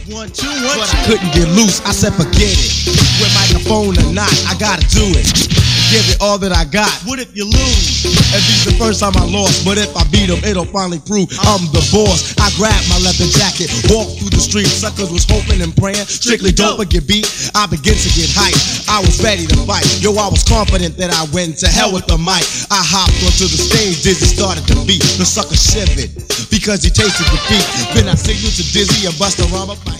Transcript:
1, 2, 1, 2. But I couldn't get loose, I said forget it. With microphone or not, I gotta do it. Give it all that I got. What if you lose? It'd be the first time I lost, but if I beat him, it'll finally prove I'm the boss. I grabbed my leather jacket, walked through the street. Suckers was hoping and praying, strictly don't get beat. I began to get hyped, I was ready to fight. Yo, I was confident that I went to hell with the mic. I hopped onto the stage, Dizzy started to beat. The sucker shivered because he tasted defeat. Then I signaled to Dizzy and Busta Rhymes.